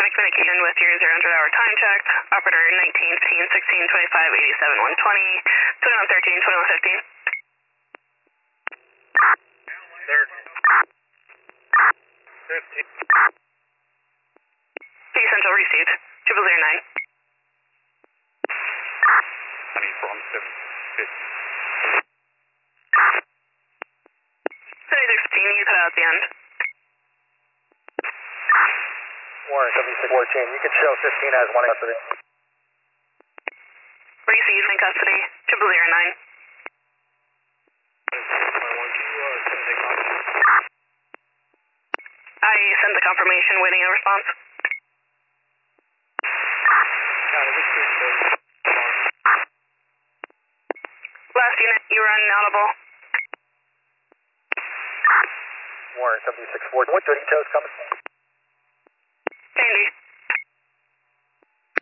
having communication with your 0-hour time check. Operator 19, 15, 16, 25, 87, 120, 2113, 2115. Third. 15. Peak Central received. 0009. Honey from 750. 7615, you cut out at the end. Warren, 7614, you can show 15 as one custody. Received in custody. 0009. I sent the confirmation, waiting a response. Last unit, you were inaudible. Warren, 7614, what details coming?